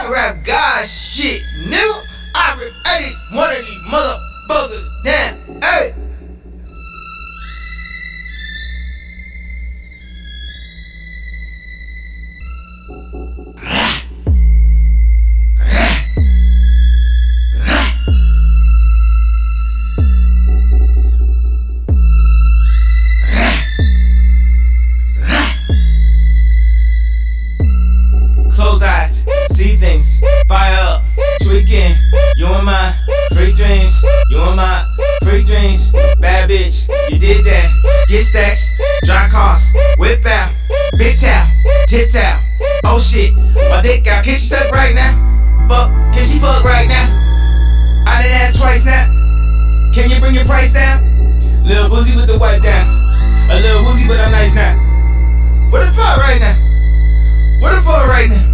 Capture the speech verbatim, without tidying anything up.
I rap God shit, nigga. I rip eighty, one of these motherfuckers down. Hey. Close eyes, see things, fire up, tweaking. You and my freak dreams, you and my freak dreams. Bad bitch, you did that. Get stacks, drive cars, whip out, bitch out, tits out. Oh shit, my dick out. Can she suck right now? Fuck, can she fuck right now? I done asked twice now. Can you bring your price down? Lil Boozy with the wipe down. A little woozy, but I'm nice now. What the fuck right now? What the fuck right now?